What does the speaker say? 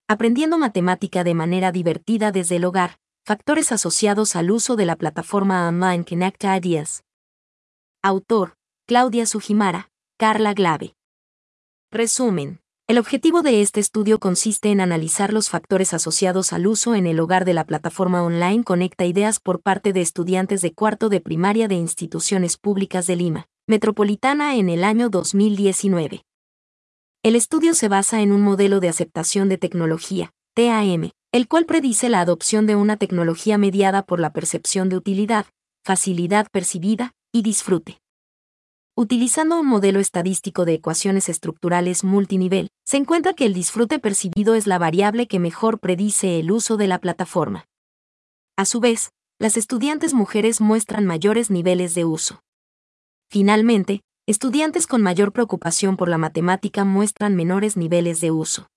Aprendiendo matemática de manera divertida desde el hogar, factores asociados al uso de la plataforma online Connect Ideas. Autor, Claudia Sugimara, Carla Glave. Resumen. El objetivo de este estudio consiste en analizar los factores asociados al uso en el hogar de la plataforma online Conecta Ideas por parte de estudiantes de cuarto de primaria de instituciones públicas de Lima, Metropolitana en el año 2019. El estudio se basa en un modelo de aceptación de tecnología, TAM, el cual predice la adopción de una tecnología mediada por la percepción de utilidad, facilidad percibida y disfrute. Utilizando un modelo estadístico de ecuaciones estructurales multinivel, se encuentra que el disfrute percibido es la variable que mejor predice el uso de la plataforma. A su vez, las estudiantes mujeres muestran mayores niveles de uso. Finalmente, estudiantes con mayor preocupación por la matemática muestran menores niveles de uso.